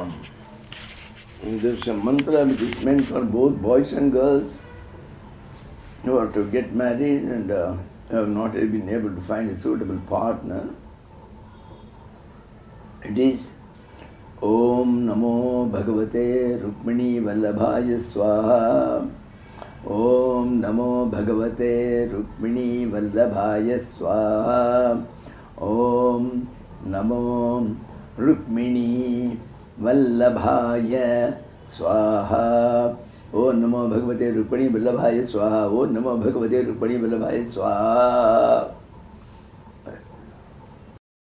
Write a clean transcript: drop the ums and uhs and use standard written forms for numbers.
there's a mantra which is meant for both boys and girls who are to get married and have not been able to find a suitable partner. It is Om Namo Bhagavate Rukmini Vallabhaya Swaha. Om Namo Bhagavate Rukmini Vallabhaya Swaha. Om Namo Rukmini Vallabhaya Swaha. Om Namo Bhagavate Rukmini Vallabhaya Swaha. Om Namo Bhagavate Rukmini Vallabhaya Swaha.